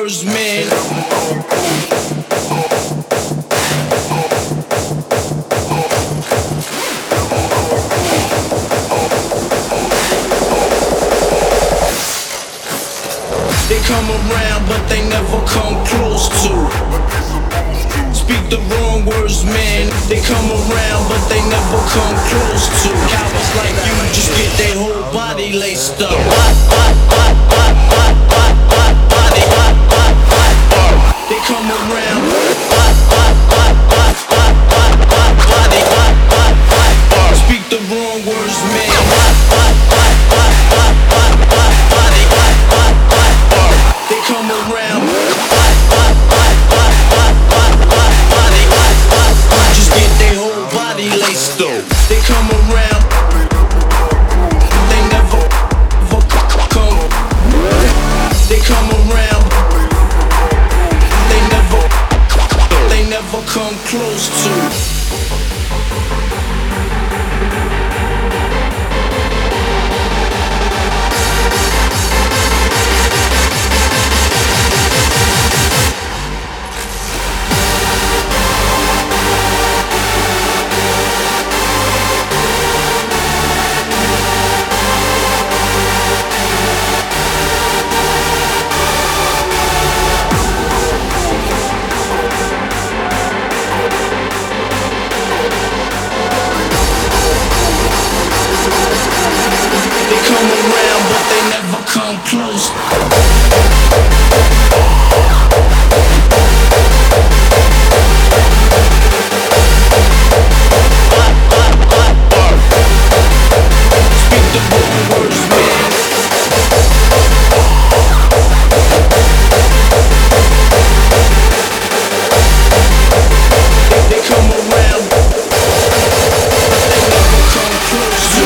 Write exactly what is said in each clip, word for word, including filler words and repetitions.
words, man. They come around, but they never come close to. Speak the wrong words, man. They come around, but they never come close to. Cowards like you just get their whole body laced up. They come around. Speak the wrong words, man. They come around. Just get their whole body laced up. They come around. They never, never come. They come around. They never, they never come close to. They come around, but they never come close. Speak the wrong words, man. They, they come around, they never come close to.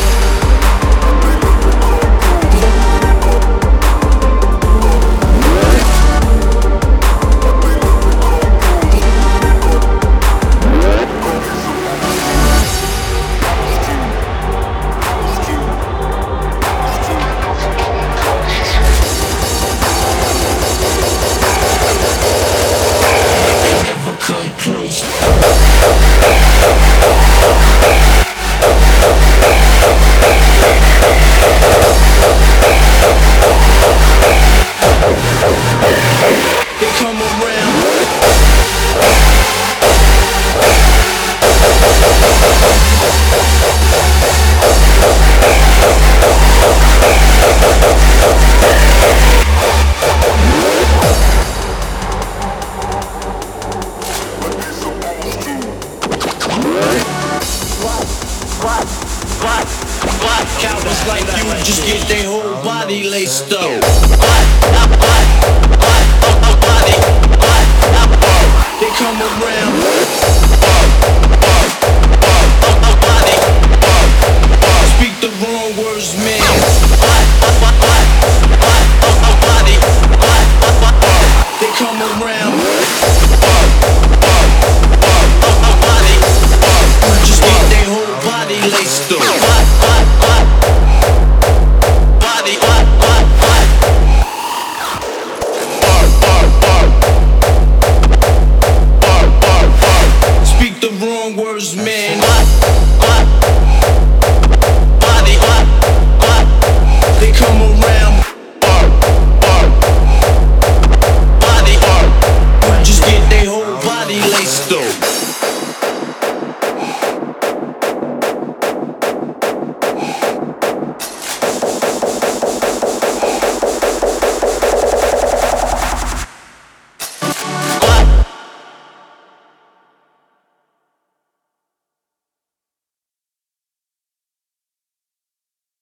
Come close. They come around. Cowards like you just get their whole body laced up. They come around.